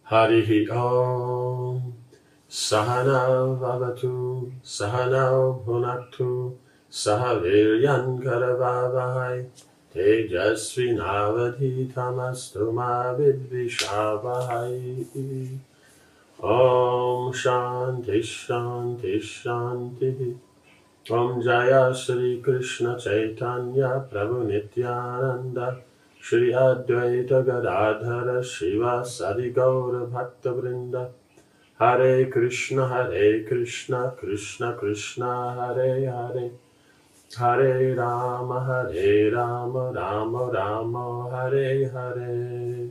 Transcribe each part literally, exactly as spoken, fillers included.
Harihi Om. Sahana Vavatu, Sahana Bhunaktu, Sahaviryan Karavavahai, Tejasvi Navadhi Tamastu Ma Vidvishavahai. Om Shanti Shanti Shanti. Om Jaya Shri Krishna Chaitanya Prabhu Nityananda Shri Advaita Gadadhara Shiva Sadi Gaura Bhakta Vrinda. Hare Krishna, Hare Krishna, Krishna Krishna, Hare Hare, Hare Rama, Hare Rama, Rama Rama, Hare Hare.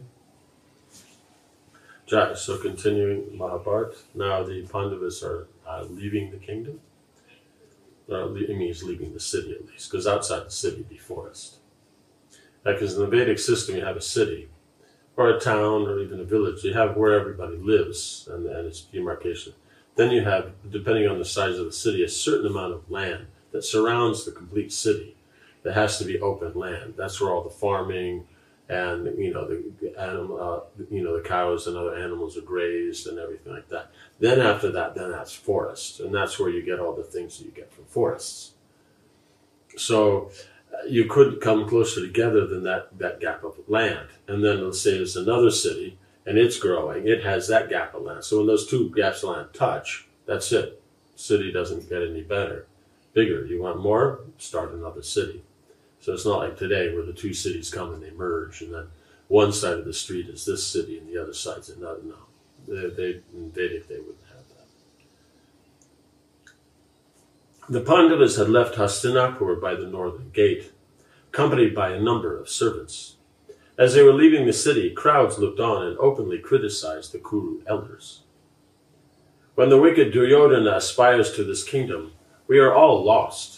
Jai. So continuing Mahabharata, now the Pandavas are uh, leaving the kingdom. Uh, it means leaving the city at least, because outside the city be forest. Because in the Vedic system you have a city, or a town, or even a village. You have where everybody lives, and, and its demarcation. Then you have, depending on the size of the city, a certain amount of land that surrounds the complete city. That has to be open land. That's where all the farming and you know the animal, uh, you know the cows and other animals are grazed and everything like that. Then after that, then that's forest, and that's where you get all the things that you get from forests. So you could come closer together than that, that gap of land. And then let's say there's another city and it's growing, it has that gap of land. So when those two gaps of land touch, that's it. City doesn't get any better, bigger. You want more? Start another city. So it's not like today where the two cities come and they merge and then one side of the street is this city and the other side's another. No, they, they, in Vedic they wouldn't have that. The Pandavas had left Hastinapur by the northern gate, accompanied by a number of servants. As they were leaving the city, crowds looked on and openly criticized the Kuru elders. When the wicked Duryodhana aspires to this kingdom, we are all lost.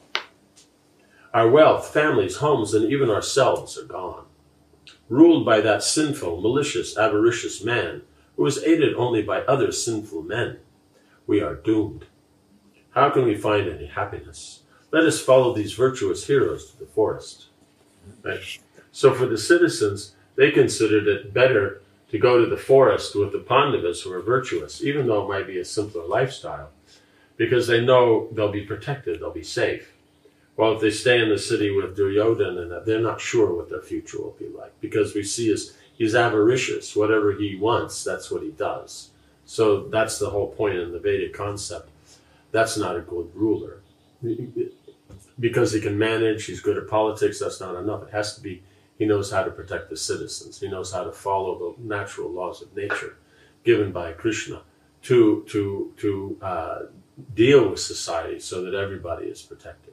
Our wealth, families, homes, and even ourselves are gone. Ruled by that sinful, malicious, avaricious man who is aided only by other sinful men, we are doomed. How can we find any happiness? Let us follow these virtuous heroes to the forest. Right? So for the citizens, they considered it better to go to the forest with the Pandavas who are virtuous, even though it might be a simpler lifestyle, because they know they'll be protected, they'll be safe. Well, if they stay in the city with Duryodhana, they're not sure what their future will be like, because we see is he's avaricious. Whatever he wants, that's what he does. So that's the whole point in the Vedic concept. That's not a good ruler. Because he can manage, he's good at politics, that's not enough. It has to be, he knows how to protect the citizens. He knows how to follow the natural laws of nature given by Krishna to, to, to uh, deal with society so that everybody is protected.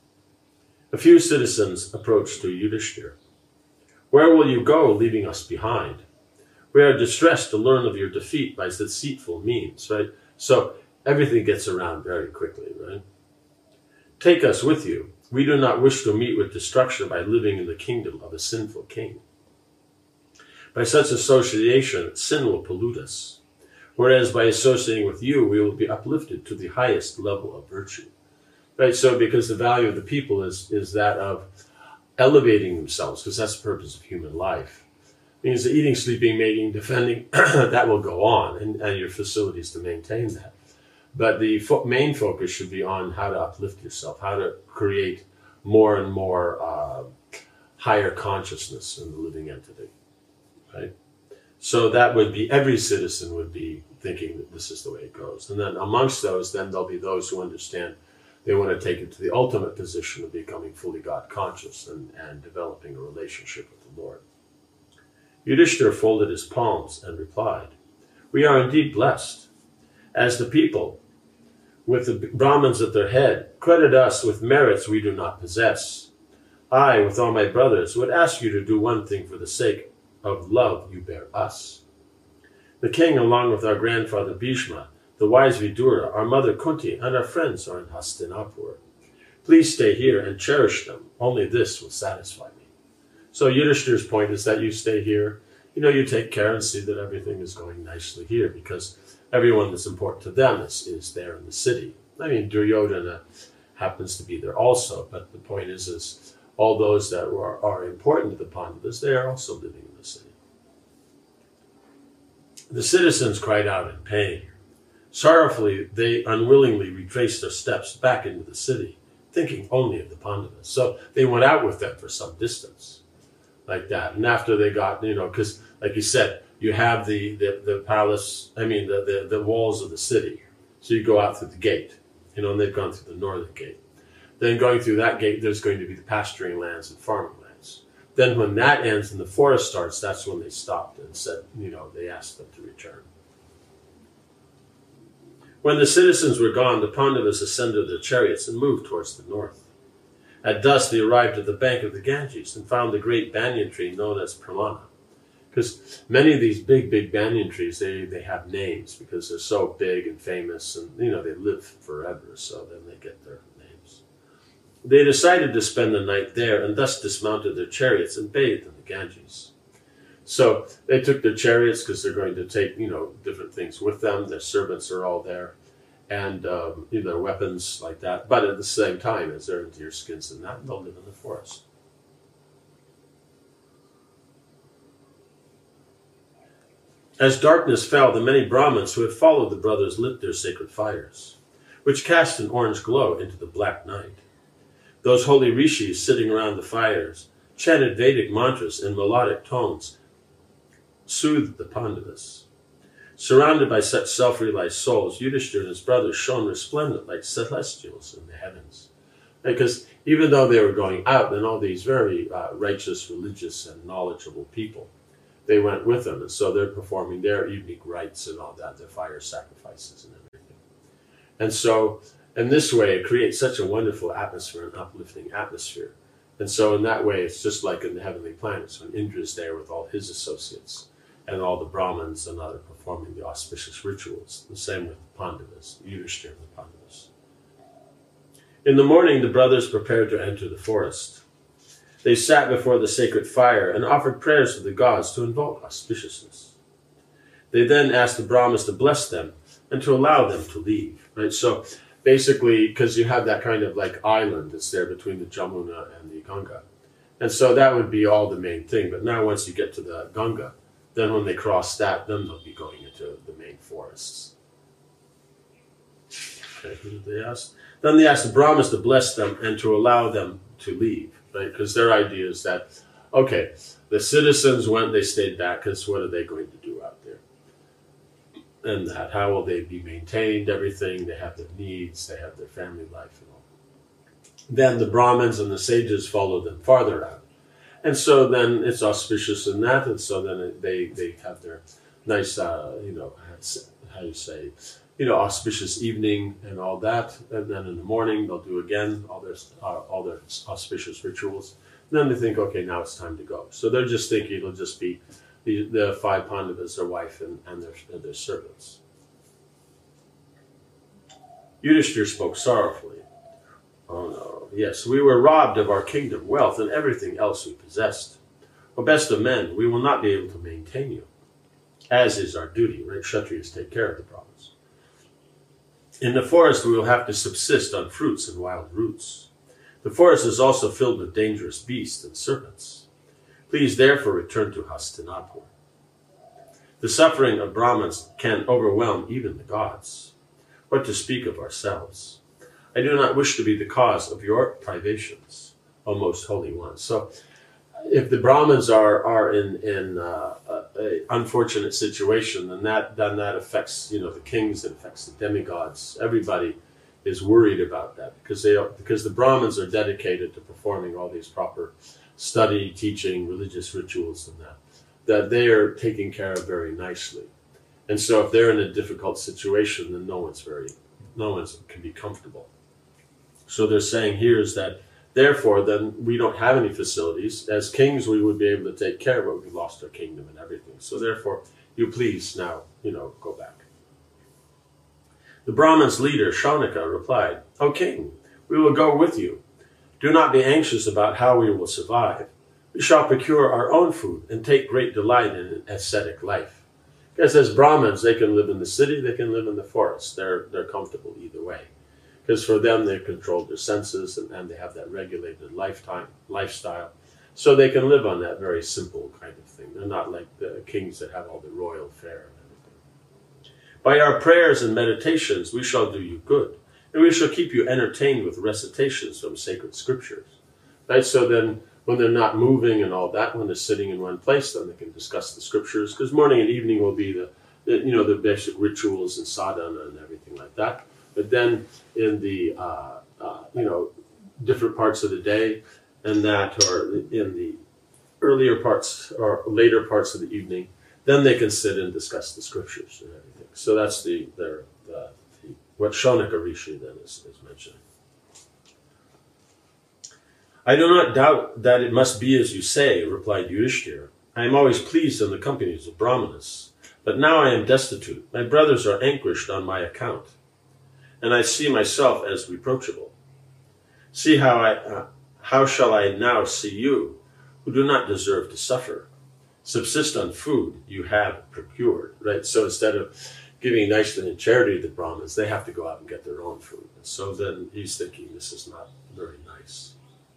A few citizens approached to Yudhishthira. Where will you go, leaving us behind? We are distressed to learn of your defeat by deceitful means, right? So everything gets around very quickly, right? Take us with you. We do not wish to meet with destruction by living in the kingdom of a sinful king. By such association, sin will pollute us, whereas by associating with you, we will be uplifted to the highest level of virtue. Right, so because the value of the people is, is that of elevating themselves, because that's the purpose of human life. It means that eating, sleeping, mating, defending, that will go on, and, and your facilities to maintain that. But the fo- main focus should be on how to uplift yourself, how to create more and more uh, higher consciousness in the living entity, right? So that would be, every citizen would be thinking that this is the way it goes. And then amongst those, then there'll be those who understand they want to take it to the ultimate position of becoming fully God conscious and, and developing a relationship with the Lord. Yudhishthira folded his palms and replied, we are indeed blessed. As the people, with the Brahmins at their head, credit us with merits we do not possess. I, with all my brothers, would ask you to do one thing for the sake of love you bear us. The king, along with our grandfather Bhishma, the wise Vidura, our mother Kunti, and our friends are in Hastinapur. Please stay here and cherish them. Only this will satisfy me. So Yudhishthira's point is that you stay here. You know, you take care and see that everything is going nicely here, because everyone that's important to them is, is there in the city. I mean, Duryodhana happens to be there also, but the point is, is all those that are, are important to the Pandavas, they are also living in the city. The citizens cried out in pain. Sorrowfully, they unwillingly retraced their steps back into the city, thinking only of the Pandavas. So they went out with them for some distance, like that. And after they got, you know, because, like you said, you have the, the, the palace, I mean, the, the, the walls of the city. So you go out through the gate, you know, and they've gone through the northern gate. Then going through that gate, there's going to be the pasturing lands and farming lands. Then when that ends and the forest starts, that's when they stopped and said, you know, they asked them to return. When the citizens were gone, the Pandavas ascended their chariots and moved towards the north. At dusk, they arrived at the bank of the Ganges and found the great banyan tree known as Pramana. Because many of these big, big banyan trees, they, they have names because they're so big and famous and, you know, they live forever, so then they get their names. They decided to spend the night there and thus dismounted their chariots and bathed in the Ganges. So they took their chariots because they're going to take, you know, different things with them. Their servants are all there and, um, you know, their weapons like that. But at the same time, as they're in deer skins and that, they'll live in the forest. As darkness fell, the many Brahmins who had followed the brothers lit their sacred fires, which cast an orange glow into the black night. Those holy rishis sitting around the fires chanted Vedic mantras in melodic tones, soothed the Pandavas. Surrounded by such self-realized souls, Yudhishthira and his brothers shone resplendent like celestials in the heavens. Because even though they were going out, and all these very uh, righteous, religious, and knowledgeable people, they went with them, and so they're performing their evening rites and all that, their fire sacrifices and everything. And so, in this way, it creates such a wonderful atmosphere, an uplifting atmosphere. And so in that way, it's just like in the heavenly planets, when Indra's there with all his associates, and all the Brahmins and others performing the auspicious rituals. The same with the Pandavas, Yudhishthira and the Pandavas. In the morning, the brothers prepared to enter the forest. They sat before the sacred fire and offered prayers to the gods to invoke auspiciousness. They then asked the Brahmins to bless them and to allow them to leave. Right? So basically, because you have that kind of like island that's there between the Jamuna and the Ganga. And so that would be all the main thing. But now once you get to the Ganga, then when they cross that, then they'll be going into the main forests. Okay, who did they ask? Then they asked the Brahmins to bless them and to allow them to leave, right? Because their idea is that, okay, the citizens went, they stayed back, because what are they going to do out there? And that, how will they be maintained, everything, they have their needs, they have their family life and all. Then the Brahmins and the sages follow them farther out. And so then it's auspicious in that, and so then they, they have their nice, uh, you know, how you say, you know, auspicious evening and all that. And then in the morning, they'll do again all their, uh, all their auspicious rituals. And then they think, okay, now it's time to go. So they're just thinking it'll just be the, the five Pandavas, their wife, and, and, their, and their servants. Yudhishthira spoke sorrowfully. Oh no. Yes, we were robbed of our kingdom, wealth, and everything else we possessed. O best of men, we will not be able to maintain you, as is our duty, right? Kshatriyas take care of the Brahmins. In the forest, we will have to subsist on fruits and wild roots. The forest is also filled with dangerous beasts and serpents. Please therefore return to Hastinapur. The suffering of Brahmins can overwhelm even the gods. What to speak of ourselves? I do not wish to be the cause of your privations, O most holy one. So if the Brahmins are, are in, in uh, an unfortunate situation, then that, then that affects, you know, the kings, it affects the demigods. Everybody is worried about that because, they are, because the Brahmins are dedicated to performing all these proper study, teaching, religious rituals and that, that they are taken care of very nicely. And so if they're in a difficult situation, then no one's very, no one can be comfortable. So they're saying here is that, therefore, then we don't have any facilities. As kings, we would be able to take care, but we lost our kingdom and everything. So therefore, you please now, you know, go back. The Brahmins' leader, Shaunaka, replied, O king, we will go with you. Do not be anxious about how we will survive. We shall procure our own food and take great delight in an ascetic life. Because as Brahmins, they can live in the city, they can live in the forest. They're, they're comfortable either way. Because for them, they've controlled their senses and, and they have that regulated lifetime lifestyle. So they can live on that very simple kind of thing. They're not like the kings that have all the royal fare and By our prayers and meditations we shall do you good, and we shall keep you entertained with recitations from sacred scriptures. Right? So then when they're not moving and all that, when they're sitting in one place, then they can discuss the scriptures, because morning and evening will be the, the you know, the basic rituals and sadhana and everything like that. But then in the, uh, uh, you know, different parts of the day and that, or in the earlier parts or later parts of the evening, then they can sit and discuss the scriptures and everything. So that's the, their, the, the what Shaunaka Rishi then is, is mentioning. I do not doubt that it must be as you say, replied Yudhishthira. I am always pleased in the companies of Brahmanas, but now I am destitute. My brothers are anguished on my account, and I see myself as reproachable. See how I, uh, how shall I now see you, who do not deserve to suffer? Subsist on food you have procured, right? So instead of giving nicely in charity to the Brahmins, they have to go out and get their own food. And so then he's thinking this is not very nice.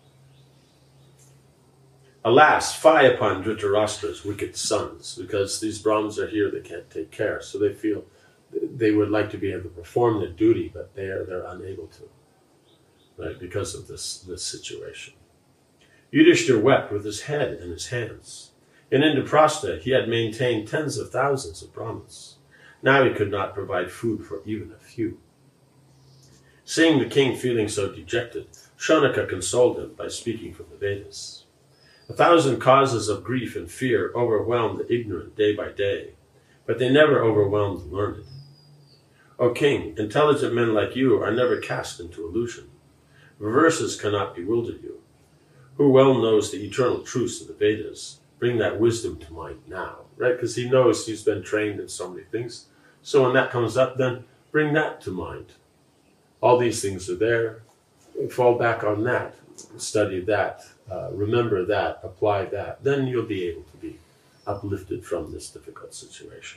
Alas, fie upon Dhritarashtra's wicked sons, because these Brahmins are here, they can't take care. So they feel they would like to be able to perform their duty, but they are, they're unable to, right, because of this, this situation. Yudhishthira wept with his head in his hands. In Indraprastha, he had maintained tens of thousands of Brahmins. Now he could not provide food for even a few. Seeing the king feeling so dejected, Shaunaka consoled him by speaking from the Vedas. A thousand causes of grief and fear overwhelmed the ignorant day by day, but they never overwhelmed the learned. O king, intelligent men like you are never cast into illusion. Reverses cannot bewilder you. Who well knows the eternal truths of the Vedas, bring that wisdom to mind now, right? Because he knows he's been trained in so many things. So when that comes up, then bring that to mind. All these things are there. Fall back on that. Study that. Uh, remember that. Apply that. Then you'll be able to be uplifted from this difficult situation.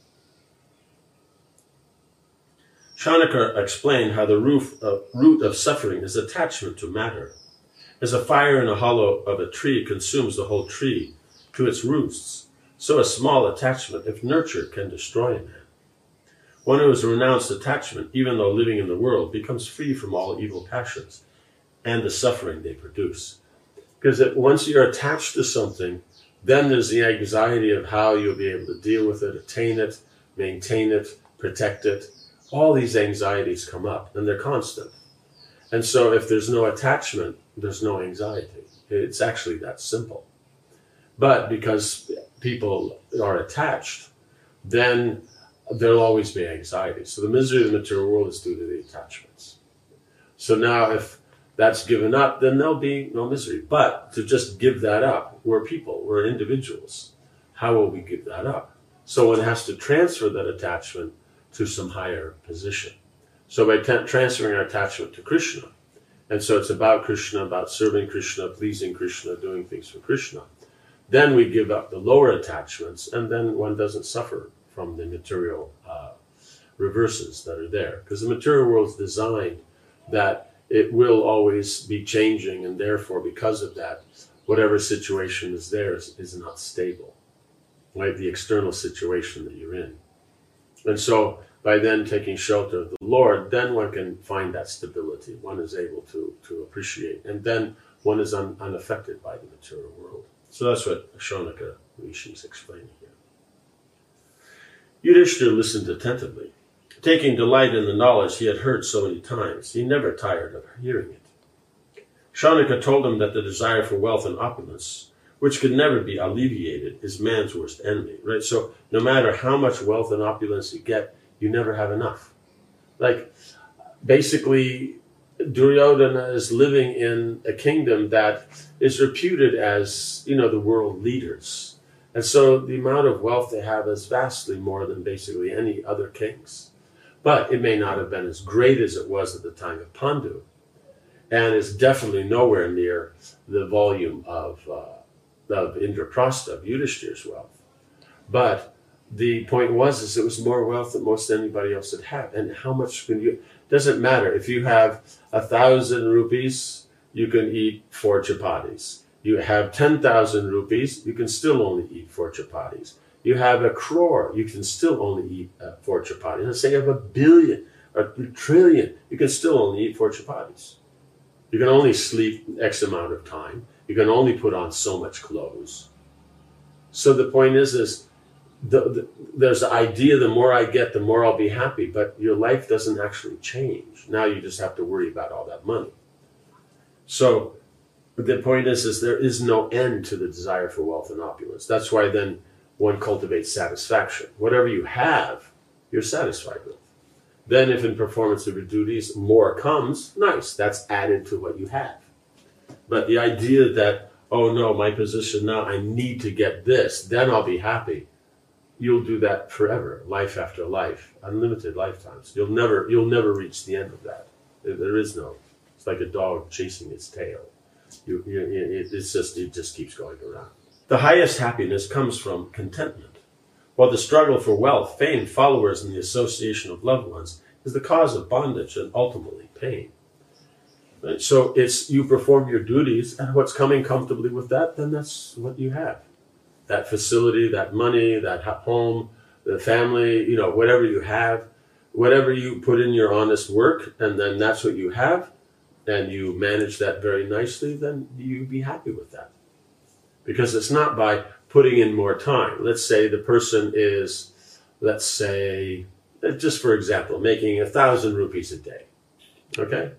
Shaunaka explained how the roof of, root of suffering is attachment to matter. As a fire in a hollow of a tree consumes the whole tree to its roots, so a small attachment, if nurtured, can destroy a man. One who has renounced attachment, even though living in the world, becomes free from all evil passions and the suffering they produce. Because it, once you're attached to something, then there's the anxiety of how you'll be able to deal with it, attain it, maintain it, protect it. All these anxieties come up, and they're constant. And so if there's no attachment, there's no anxiety. It's actually that simple. But because people are attached, then there'll always be anxiety. So the misery of the material world is due to the attachments. So now if that's given up, then there'll be no misery. But to just give that up, we're people, we're individuals. How will we give that up? So one has to transfer that attachment to some higher position. So by t- transferring our attachment to Krishna, and so it's about Krishna, about serving Krishna, pleasing Krishna, doing things for Krishna, then we give up the lower attachments, and then one doesn't suffer from the material uh, reverses that are there. Because the material world is designed that it will always be changing, and therefore, because of that, whatever situation is there is, is not stable, right? The external situation that you're in. And so, by then taking shelter of the Lord, then one can find that stability. One is able to, to appreciate, and then one is un, unaffected by the material world. So that's what Shaunaka Rishi is explaining here. Yudhishthira listened attentively. Taking delight in the knowledge he had heard so many times, he never tired of hearing it. Shaunaka told him that the desire for wealth and opulence, which could never be alleviated, is man's worst enemy, right? So no matter how much wealth and opulence you get, you never have enough. Like, basically, Duryodhana is living in a kingdom that is reputed as, you know, the world leaders. And so the amount of wealth they have is vastly more than basically any other kings. But it may not have been as great as it was at the time of Pandu. And it's definitely nowhere near the volume of, uh, of Indraprastha, of Yudhishthira's wealth. But the point was, is it was more wealth than most anybody else would have. And how much can you, doesn't matter. If you have a thousand rupees, you can eat four chapatis. You have ten thousand rupees, you can still only eat four chapatis. you have a crore, you can still only eat uh, four chapatis. Let's say you have a billion or a trillion, you can still only eat four chapatis. You can only sleep X amount of time. You can only put on so much clothes. So the point is, is the, the, there's the idea, the more I get, the more I'll be happy. But your life doesn't actually change. Now you just have to worry about all that money. So the point is, is there is no end to the desire for wealth and opulence. That's why then one cultivates satisfaction. Whatever you have, you're satisfied with. Then if in performance of your duties more comes, nice, that's added to what you have. But the idea that, oh no, my position now, I need to get this, then I'll be happy. You'll do that forever, life after life, unlimited lifetimes. You'll never, you'll never reach the end of that. There is no, it's like a dog chasing its tail. You, you, it, it's just, it just keeps going around. The highest happiness comes from contentment. While the struggle for wealth, fame, followers, and the association of loved ones is the cause of bondage and ultimately pain. Right? So it's you perform your duties, and what's coming comfortably with that, then that's what you have. That facility, that money, that home, the family, you know, whatever you have, whatever you put in your honest work, and then that's what you have, and you manage that very nicely, then you be happy with that. Because it's not by putting in more time. Let's say the person is, let's say, just for example, making a thousand rupees a day. Okay?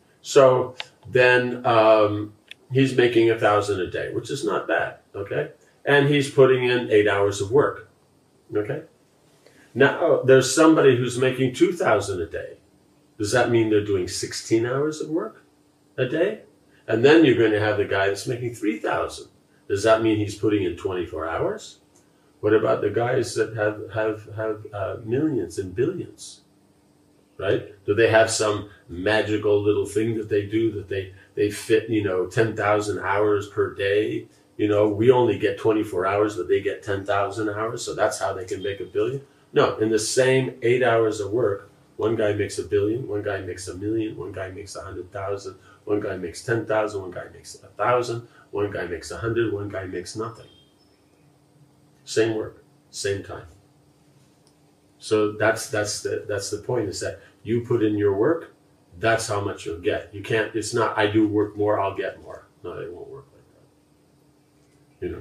So then um, he's making a thousand a day, which is not bad. Okay? And he's putting in eight hours of work. Okay? Now there's somebody who's making two thousand a day. Does that mean they're doing sixteen hours of work a day? And then you're going to have the guy that's making three thousand. Does that mean he's putting in twenty-four hours? What about the guys that have have have uh, millions and billions? Right? Do they have some magical little thing that they do that they they fit, you know, ten thousand hours per day? You know, we only get twenty-four hours, but they get ten thousand hours, so that's how they can make a billion? No, in the same eight hours of work, one guy makes a billion, one guy makes a million, one guy makes a hundred thousand, one guy makes ten thousand, one guy makes a thousand. One guy makes a hundred, one guy makes nothing. Same work, same time. So that's that's the that's the point, is that you put in your work, that's how much you'll get. You can't, it's not I do work more, I'll get more. No, it won't work like that. You know.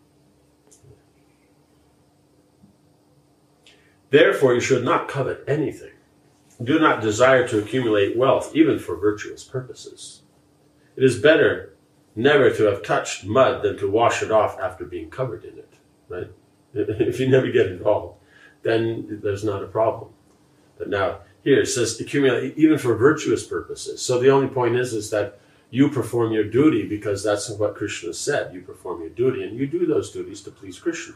Therefore, you should not covet anything. Do not desire to accumulate wealth, even for virtuous purposes. It is better never to have touched mud than to wash it off after being covered in it, right? If you never get involved, then there's not a problem. But now, here it says accumulate even for virtuous purposes. So the only point is, is that you perform your duty because that's what Krishna said. You perform your duty, and you do those duties to please Krishna.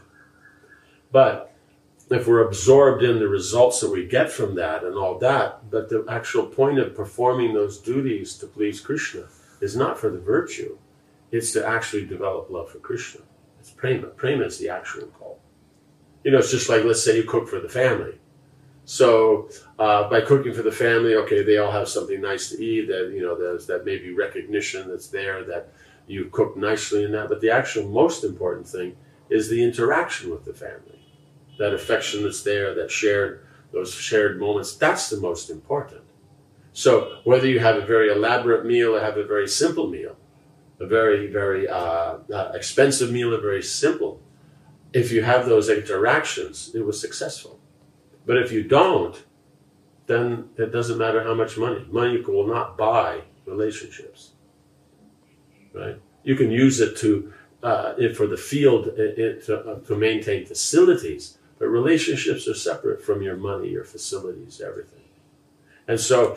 But if we're absorbed in the results that we get from that and all that, but the actual point of performing those duties to please Krishna is not for the virtue. It's to actually develop love for Krishna. It's prema. Prema is the actual goal. You know, it's just like, let's say you cook for the family. So uh, by cooking for the family, okay, they all have something nice to eat. That, you know, there's that maybe recognition that's there that you cook nicely and that. But the actual most important thing is the interaction with the family. That affection that's there, that shared, those shared moments. That's the most important. So whether you have a very elaborate meal or have a very simple meal, a very, very uh, uh, expensive meal, a very simple. If you have those interactions, it was successful. But if you don't, then it doesn't matter how much money. Money will not buy relationships, right? You can use it to, uh, it for the field, it, it, to, uh, to maintain facilities, but relationships are separate from your money, your facilities, everything. And so,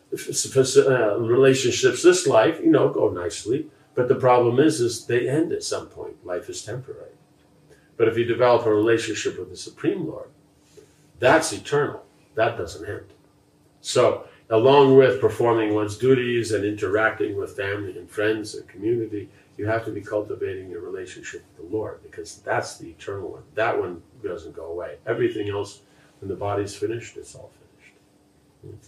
uh, relationships this life, you know, go nicely. But the problem is, is they end at some point. Life is temporary. But if you develop a relationship with the Supreme Lord, that's eternal. That doesn't end. So, along with performing one's duties and interacting with family and friends and community, you have to be cultivating your relationship with the Lord, because that's the eternal one. That one doesn't go away. Everything else, when the body's finished, it's all finished.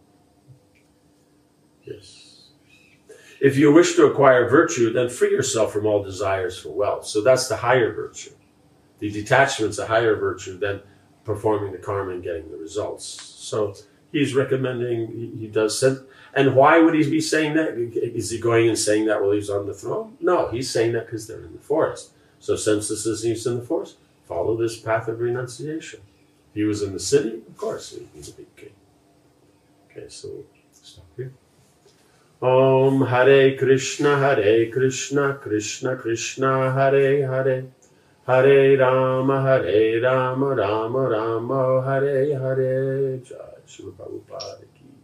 Yes. If you wish to acquire virtue, then free yourself from all desires for wealth. So that's the higher virtue. The detachment's a higher virtue than performing the karma and getting the results. So he's recommending, he, he does sense. And why would he be saying that? Is he going and saying that while he's on the throne? No, he's saying that because they're in the forest. So since this is he's in the forest, follow this path of renunciation. If he was in the city, of course, he's a big king. Okay, so stop here. Om Hare Krishna, Hare Krishna, Krishna Krishna, Hare Hare. Hare Rama, Hare Rama, Rama Rama, Hare Hare. Jai Shri Prabhupada ki